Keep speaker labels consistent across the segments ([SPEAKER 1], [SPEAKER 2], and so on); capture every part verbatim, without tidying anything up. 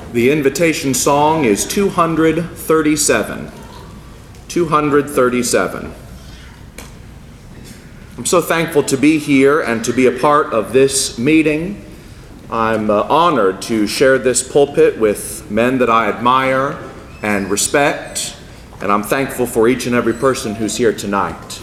[SPEAKER 1] The invitation song is two hundred thirty-seven. two hundred thirty-seven. I'm so thankful to be here and to be a part of this meeting. I'm uh, honored to share this pulpit with men that I admire and respect, and I'm thankful for each and every person who's here tonight.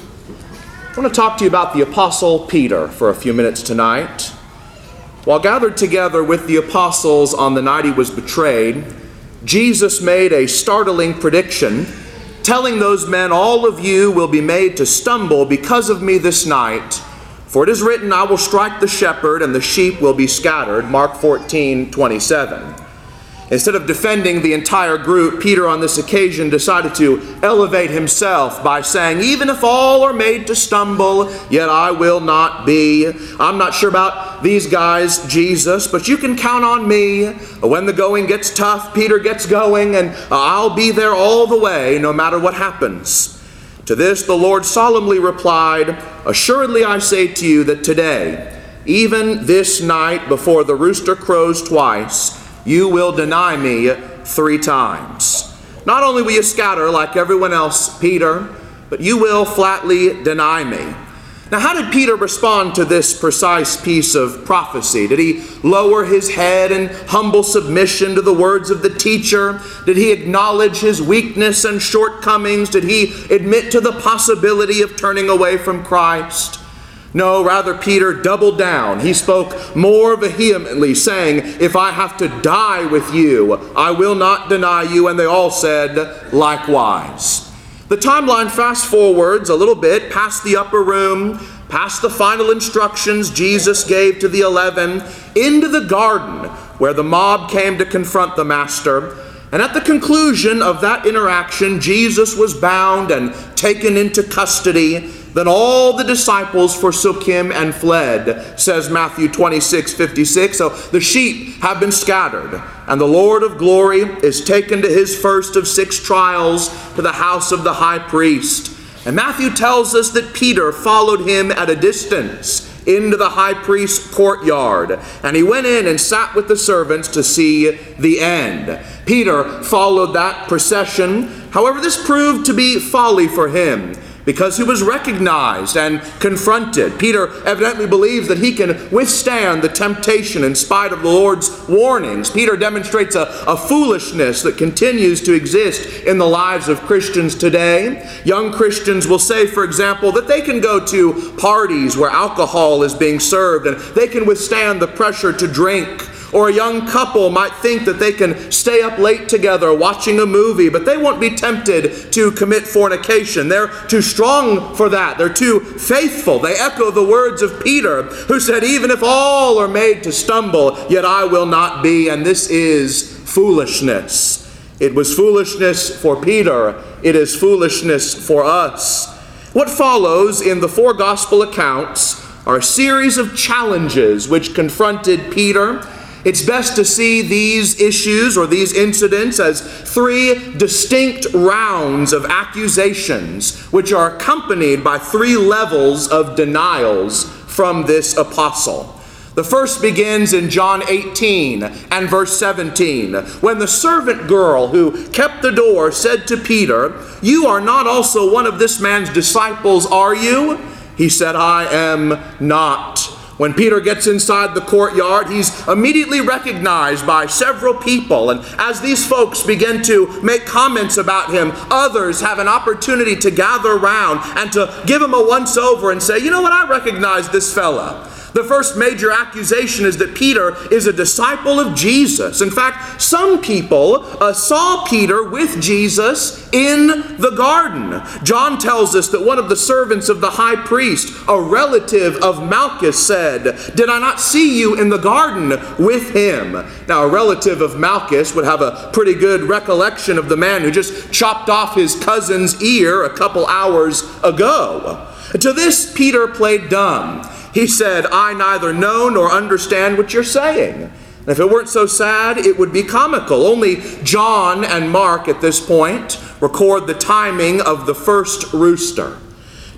[SPEAKER 1] I want to talk to you about the Apostle Peter for a few minutes tonight. While gathered together with the apostles on the night he was betrayed, Jesus made a startling prediction, telling those men, "All of you will be made to stumble because of me this night. For it is written, I will strike the shepherd, and the sheep will be scattered." Mark fourteen twenty-seven. Instead of defending the entire group, Peter on this occasion decided to elevate himself by saying, "Even if all are made to stumble, yet I will not be. I'm not sure about these guys, Jesus, but you can count on me. When the going gets tough, Peter gets going, and I'll be there all the way, no matter what happens." To this the Lord solemnly replied, "Assuredly I say to you that today, even this night before the rooster crows twice, you will deny me three times. Not only will you scatter like everyone else, Peter, but you will flatly deny me." Now, how did Peter respond to this precise piece of prophecy? Did he lower his head in humble submission to the words of the teacher? Did he acknowledge his weakness and shortcomings? Did he admit to the possibility of turning away from Christ? No, rather Peter doubled down. He spoke more vehemently, saying, "If I have to die with you, I will not deny you." And they all said likewise. The timeline fast forwards a little bit past the upper room, past the final instructions Jesus gave to the eleven, into the garden where the mob came to confront the master. And at the conclusion of that interaction, Jesus was bound and taken into custody. Then all the disciples forsook him and fled, says Matthew twenty-six fifty-six. So the sheep have been scattered, and the Lord of glory is taken to his first of six trials, to the house of the high priest. And Matthew tells us that Peter followed him at a distance into the high priest's courtyard, and he went in and sat with the servants to see the end. Peter followed that procession. However, this proved to be folly for him, because he was recognized and confronted. Peter evidently believes that he can withstand the temptation in spite of the Lord's warnings. Peter demonstrates a, a foolishness that continues to exist in the lives of Christians today. Young Christians will say, for example, that they can go to parties where alcohol is being served and they can withstand the pressure to drink. Or a young couple might think that they can stay up late together watching a movie, but they won't be tempted to commit fornication. They're too strong for that. They're too faithful. They echo the words of Peter, who said, "Even if all are made to stumble, yet I will not be." And this is foolishness. It was foolishness for Peter. It is foolishness for us. What follows in the four gospel accounts are a series of challenges which confronted Peter. It's best to see these issues or these incidents as three distinct rounds of accusations, which are accompanied by three levels of denials from this apostle. The first begins in John eighteen and verse seventeen, when the servant girl who kept the door said to Peter, "You are not also one of this man's disciples, are you?" He said, "I am not." When Peter gets inside the courtyard, he's immediately recognized by several people. And as these folks begin to make comments about him, others have an opportunity to gather around and to give him a once-over and say, "You know what, I recognize this fella." The first major accusation is that Peter is a disciple of Jesus. In fact, some people uh, saw Peter with Jesus in the garden. John tells us that one of the servants of the high priest, a relative of Malchus, said, "Did I not see you in the garden with him?" Now, a relative of Malchus would have a pretty good recollection of the man who just chopped off his cousin's ear a couple hours ago. To this, Peter played dumb. He said, "I neither know nor understand what you're saying." And if it weren't so sad, it would be comical. Only John and Mark at this point record the timing of the first rooster.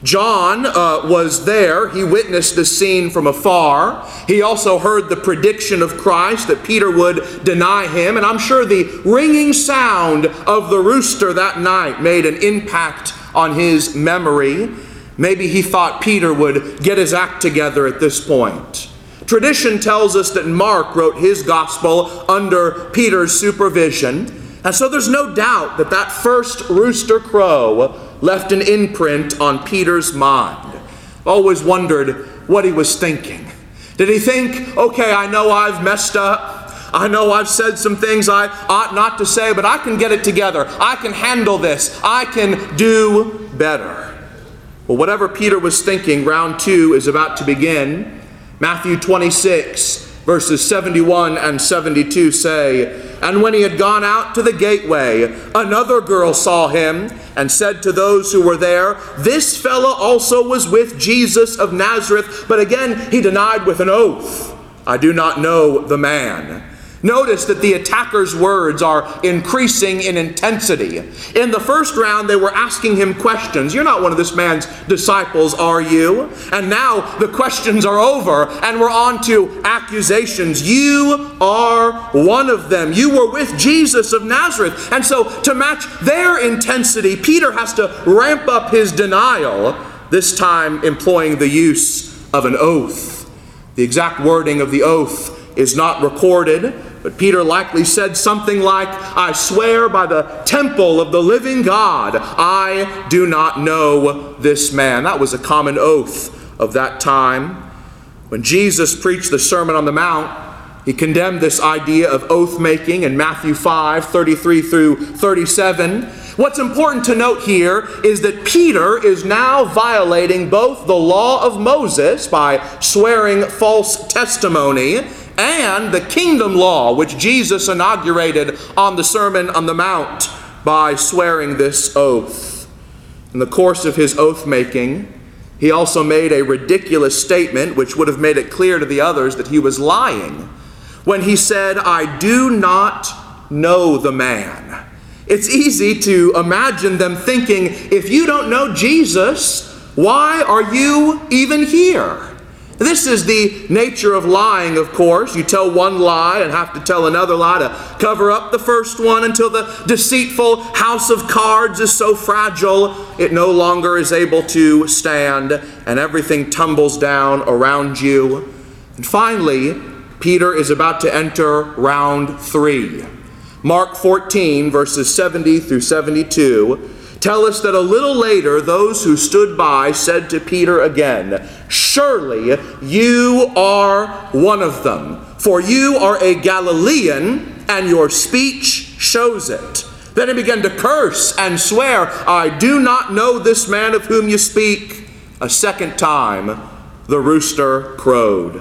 [SPEAKER 1] John uh, was there. He witnessed the scene from afar. He also heard the prediction of Christ that Peter would deny him. And I'm sure the ringing sound of the rooster that night made an impact on his memory. Maybe he thought Peter would get his act together at this point. Tradition tells us that Mark wrote his gospel under Peter's supervision. And so there's no doubt that that first rooster crow left an imprint on Peter's mind. I've always wondered what he was thinking. Did he think, okay, I know I've messed up. I know I've said some things I ought not to say, but I can get it together. I can handle this. I can do better. Well, whatever Peter was thinking, round two is about to begin. Matthew twenty-six, verses seventy-one and seventy-two say, "And when he had gone out to the gateway, another girl saw him and said to those who were there, 'This fellow also was with Jesus of Nazareth.' But again he denied with an oath, 'I do not know the man.'" Notice that the attacker's words are increasing in intensity. In the first round, they were asking him questions. "You're not one of this man's disciples, are you?" And now the questions are over, and we're on to accusations. "You are one of them. You were with Jesus of Nazareth." And so to match their intensity, Peter has to ramp up his denial, this time employing the use of an oath. The exact wording of the oath is not recorded, but Peter likely said something like, "I swear by the temple of the living God, I do not know this man." That was a common oath of that time. When Jesus preached the Sermon on the Mount, he condemned this idea of oath-making in Matthew five, thirty-three through thirty-seven. What's important to note here is that Peter is now violating both the law of Moses by swearing false testimony and the kingdom law, which Jesus inaugurated on the Sermon on the Mount by swearing this oath. In the course of his oath-making, he also made a ridiculous statement which would have made it clear to the others that he was lying when he said, "I do not know the man." It's easy to imagine them thinking, if you don't know Jesus, why are you even here? This is the nature of lying, of course. You tell one lie and have to tell another lie to cover up the first one until the deceitful house of cards is so fragile it no longer is able to stand and everything tumbles down around you. And finally, Peter is about to enter round three. Mark fourteen, verses seventy through seventy-two, tell us that a little later those who stood by said to Peter again, "Surely you are one of them, for you are a Galilean, and your speech shows it." Then he began to curse and swear, "I do not know this man of whom you speak." A second time the rooster crowed.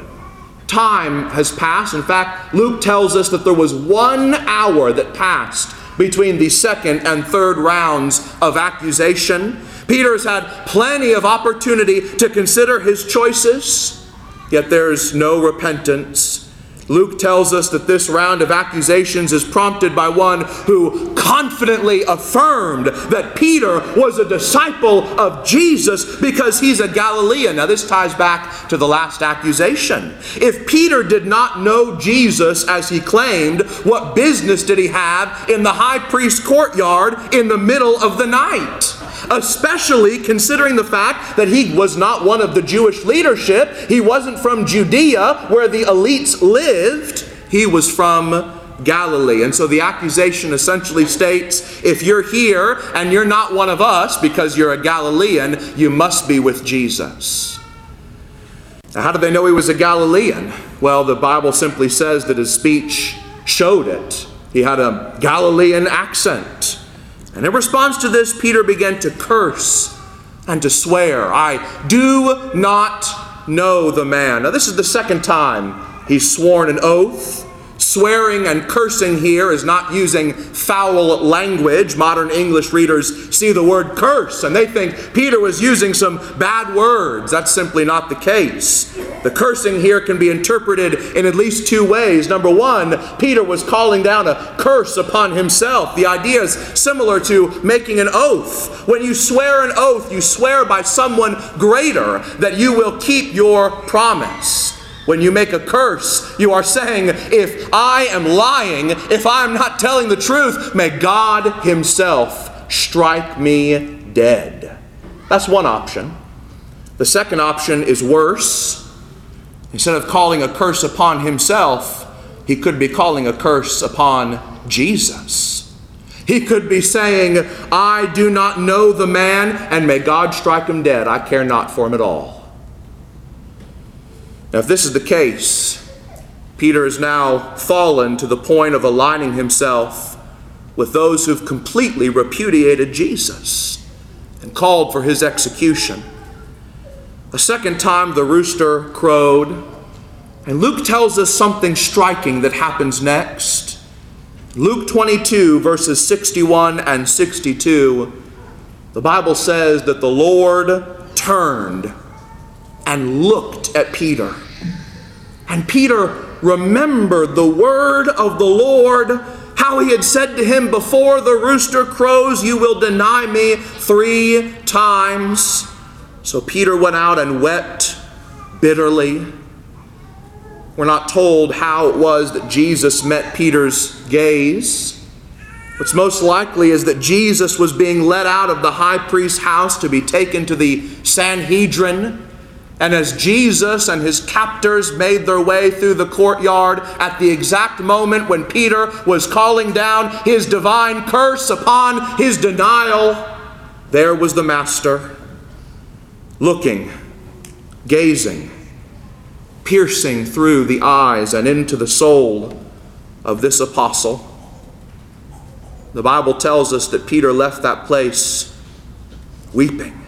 [SPEAKER 1] Time has passed. In fact, Luke tells us that there was one hour that passed between the second and third rounds of accusation. Peter's had plenty of opportunity to consider his choices, yet there's no repentance. Luke tells us that this round of accusations is prompted by one who confidently affirmed that Peter was a disciple of Jesus because he's a Galilean. Now this ties back to the last accusation. If Peter did not know Jesus as he claimed, what business did he have in the high priest's courtyard in the middle of the night? Especially considering the fact that he was not one of the Jewish leadership. He wasn't from Judea, where the elites lived. He was from Galilee. And so the accusation essentially states, if you're here and you're not one of us because you're a Galilean, you must be with Jesus. Now, how did they know he was a Galilean? Well, the Bible simply says that his speech showed it. He had a Galilean accent. And in response to this, Peter began to curse and to swear, "I do not know the man." Now, this is the second time he's sworn an oath, Swearing and cursing here is not using foul language. Modern English readers see the word curse and they think Peter was using some bad words. That's simply not the case. The cursing here can be interpreted in at least two ways. Number one, Peter was calling down a curse upon himself. The idea is similar to making an oath. When you swear an oath, you swear by someone greater that you will keep your promise. When you make a curse, you are saying, if I am lying, if I am not telling the truth, may God himself strike me dead. That's one option. The second option is worse. Instead of calling a curse upon himself, he could be calling a curse upon Jesus. He could be saying, I do not know the man, and may God strike him dead. I care not for him at all. Now, if this is the case, Peter has now fallen to the point of aligning himself with those who've completely repudiated Jesus and called for his execution. A second time the rooster crowed, and Luke tells us something striking that happens next. Luke twenty-two, verses sixty-one and sixty-two, the Bible says that the Lord turned and looked at Peter. And Peter remembered the word of the Lord, how he had said to him, before the rooster crows, you will deny me three times. So Peter went out and wept bitterly. We're not told how it was that Jesus met Peter's gaze. What's most likely is that Jesus was being led out of the high priest's house to be taken to the Sanhedrin. And as Jesus and his captors made their way through the courtyard at the exact moment when Peter was calling down his divine curse upon his denial, there was the Master, looking, gazing, piercing through the eyes and into the soul of this apostle. The Bible tells us that Peter left that place weeping.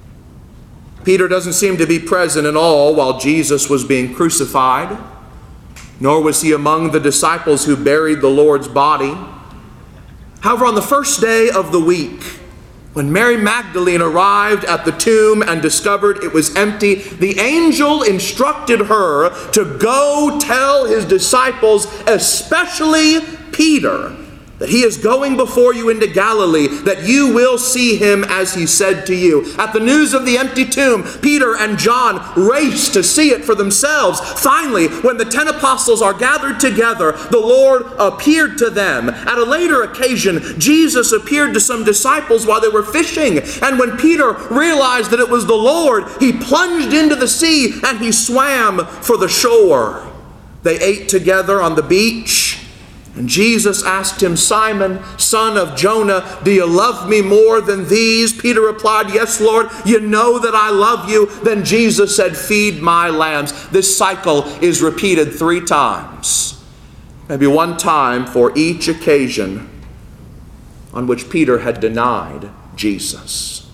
[SPEAKER 1] Peter doesn't seem to be present at all while Jesus was being crucified, nor was he among the disciples who buried the Lord's body. However, on the first day of the week, when Mary Magdalene arrived at the tomb and discovered it was empty, the angel instructed her to go tell his disciples, especially Peter, that he is going before you into Galilee, that you will see him as he said to you. At the news of the empty tomb, Peter and John raced to see it for themselves. Finally, when the ten apostles are gathered together, the Lord appeared to them. At a later occasion, Jesus appeared to some disciples while they were fishing. And when Peter realized that it was the Lord, he plunged into the sea and he swam for the shore. They ate together on the beach. And Jesus asked him, Simon, son of Jonah, do you love me more than these? Peter replied, yes, Lord, you know that I love you. Then Jesus said, feed my lambs. This cycle is repeated three times. Maybe one time for each occasion on which Peter had denied Jesus.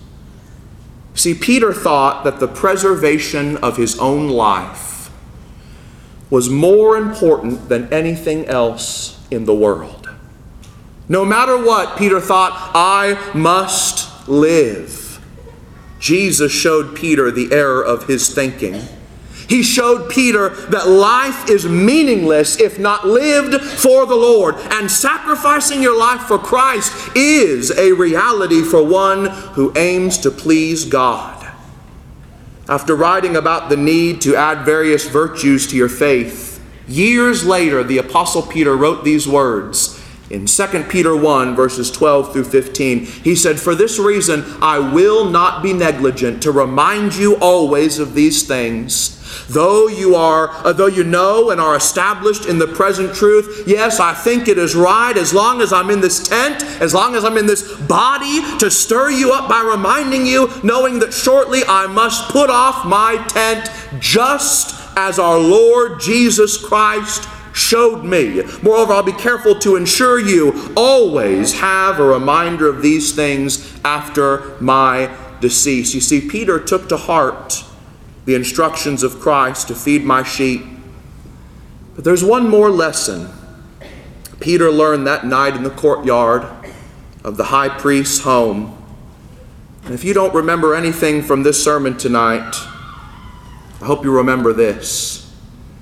[SPEAKER 1] See, Peter thought that the preservation of his own life was more important than anything else in the world. No matter what, Peter thought, I must live. Jesus showed Peter the error of his thinking. He showed Peter that life is meaningless if not lived for the Lord. And sacrificing your life for Christ is a reality for one who aims to please God. After writing about the need to add various virtues to your faith, years later, the Apostle Peter wrote these words in Second Peter one, verses twelve through fifteen. He said, for this reason, I will not be negligent to remind you always of these things. Though you are, uh, though you know and are established in the present truth, yes, I think it is right, as long as I'm in this tent, as long as I'm in this body, to stir you up by reminding you, knowing that shortly I must put off my tent, just as our Lord Jesus Christ showed me. Moreover, I'll be careful to ensure you always have a reminder of these things after my decease. You see, Peter took to heart the instructions of Christ to feed my sheep. But there's one more lesson Peter learned that night in the courtyard of the high priest's home. And if you don't remember anything from this sermon tonight, I hope you remember this.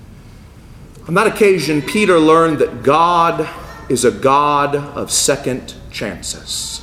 [SPEAKER 1] On that occasion, Peter learned that God is a God of second chances.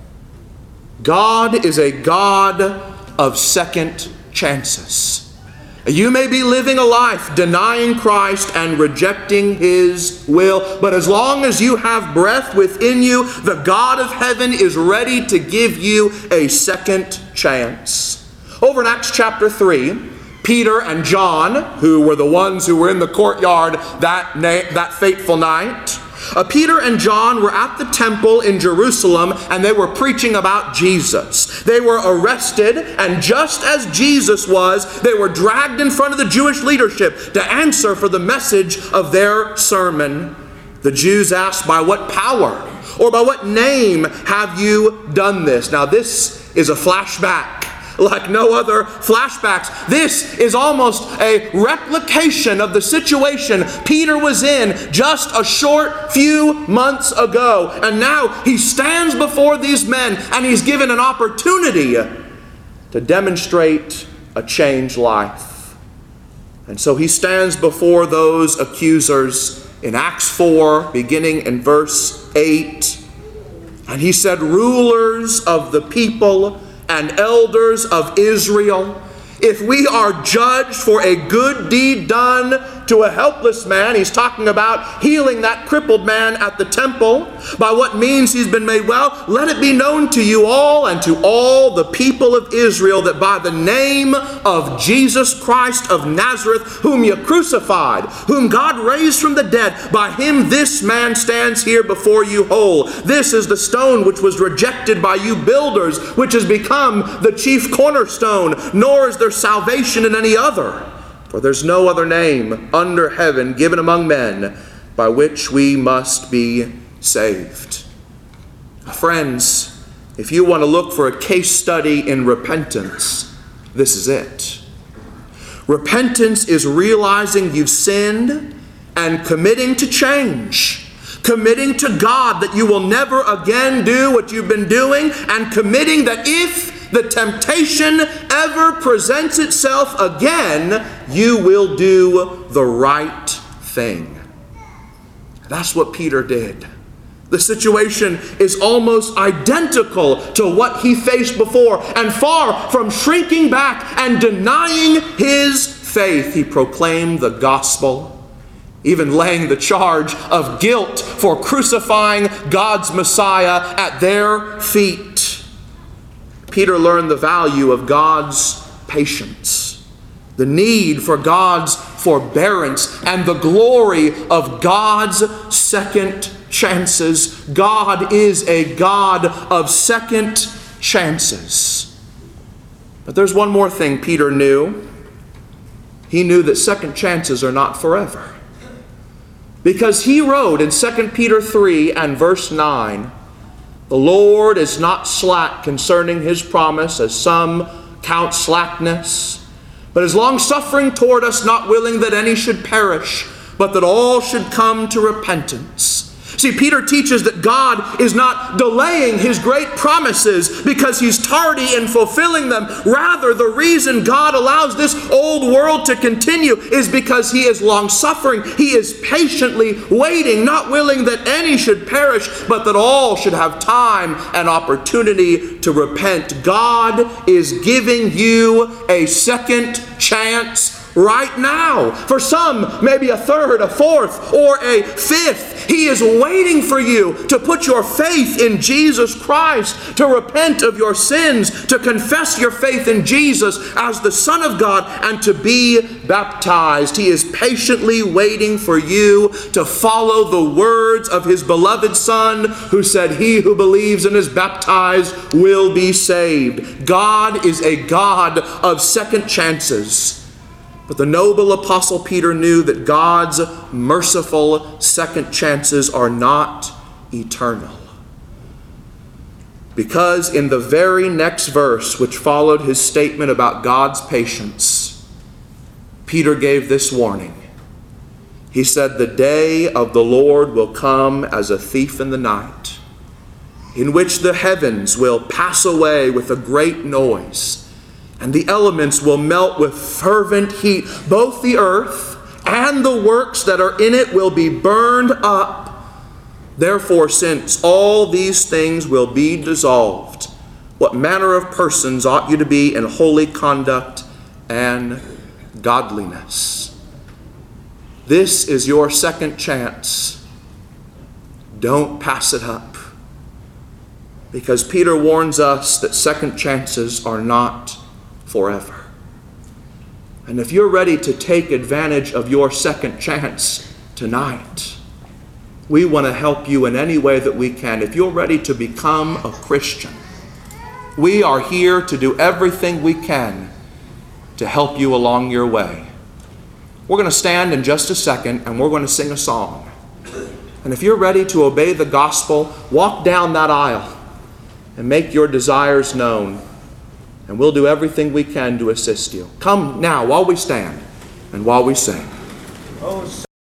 [SPEAKER 1] God is a God of second chances. You may be living a life denying Christ and rejecting His will, but as long as you have breath within you, the God of heaven is ready to give you a second chance. Over in Acts chapter three, Peter and John, who were the ones who were in the courtyard that, na- that fateful night, Uh, Peter and John were at the temple in Jerusalem, and they were preaching about Jesus. They were arrested, and just as Jesus was, they were dragged in front of the Jewish leadership to answer for the message of their sermon. The Jews asked, "By what power or by what name have you done this?" Now this is a flashback like no other flashbacks. This is almost a replication of the situation Peter was in just a short few months ago. And now he stands before these men and he's given an opportunity to demonstrate a changed life. And so he stands before those accusers in Acts four, beginning in verse eight. And he said, "Rulers of the people and elders of Israel, if we are judged for a good deed done to a helpless man," he's talking about healing that crippled man at the temple, "by what means he's been made well, let it be known to you all and to all the people of Israel that by the name of Jesus Christ of Nazareth, whom you crucified, whom God raised from the dead, by him this man stands here before you whole. This is the stone which was rejected by you builders, which has become the chief cornerstone, nor is there salvation in any other. For there's no other name under heaven given among men by which we must be saved." Friends, if you want to look for a case study in repentance, this is it. Repentance is realizing you've sinned and committing to change. Committing to God that you will never again do what you've been doing, and committing that if the temptation ever presents itself again, you will do the right thing. That's what Peter did. The situation is almost identical to what he faced before, and far from shrinking back and denying his faith, he proclaimed the gospel, even laying the charge of guilt for crucifying God's Messiah at their feet. Peter learned the value of God's patience, the need for God's forbearance, and the glory of God's second chances. God is a God of second chances. But there's one more thing Peter knew. He knew that second chances are not forever. Because he wrote in Second Peter three and verse nine, "The Lord is not slack concerning his promise, as some count slackness, but is long-suffering toward us, not willing that any should perish, but that all should come to repentance." See, Peter teaches that God is not delaying his great promises because he's tardy in fulfilling them. Rather, the reason God allows this old world to continue is because he is long-suffering. He is patiently waiting, not willing that any should perish, but that all should have time and opportunity to repent. God is giving you a second chance right now. For some, maybe a third, a fourth, or a fifth. He is waiting for you to put your faith in Jesus Christ, to repent of your sins, to confess your faith in Jesus as the Son of God, and to be baptized. He is patiently waiting for you to follow the words of his beloved Son, who said, "He who believes and is baptized will be saved." God is a God of second chances. But the noble apostle Peter knew that God's merciful second chances are not eternal. Because in the very next verse, which followed his statement about God's patience, Peter gave this warning. He said, "The day of the Lord will come as a thief in the night, in which the heavens will pass away with a great noise, and the elements will melt with fervent heat. Both the earth and the works that are in it will be burned up. Therefore, since all these things will be dissolved, what manner of persons ought you to be in holy conduct and godliness?" This is your second chance. Don't pass it up. Because Peter warns us that second chances are not forever. And if you're ready to take advantage of your second chance tonight, we want to help you in any way that we can. If you're ready to become a Christian, we are here to do everything we can to help you along your way. We're going to stand in just a second and we're going to sing a song. And if you're ready to obey the gospel, walk down that aisle and make your desires known. And we'll do everything we can to assist you. Come now while we stand and while we sing.